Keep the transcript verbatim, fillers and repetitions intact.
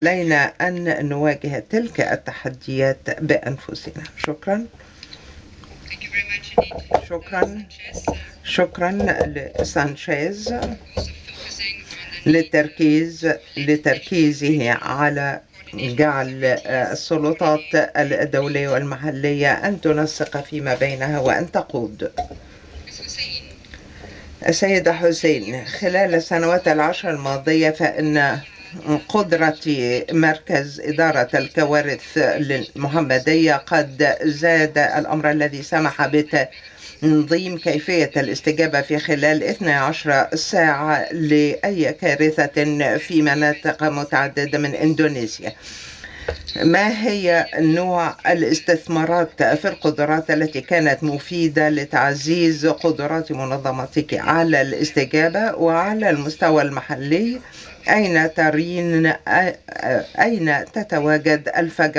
علينا أن نواجه تلك التحديات بأنفسنا. شكرا. شكرا. شكرا لسانشيز للتركيز لتركيزه على جعل السلطات الدولية والمحلية أن تنسق فيما بينها وأن تقود. السيدة حسين، خلال السنوات العشر الماضية فإن قدرة مركز إدارة الكوارث المحمدية قد زاد الأمر الذي سمح بتنظيم كيفية الاستجابة في خلال اثنتي عشرة ساعة لأي كارثة في مناطق متعددة من إندونيسيا. ما هي نوع الاستثمارات في القدرات التي كانت مفيدة لتعزيز قدرات منظمتك على الاستجابة؟ وعلى المستوى المحلي أين ترين أين تتواجد الفجوات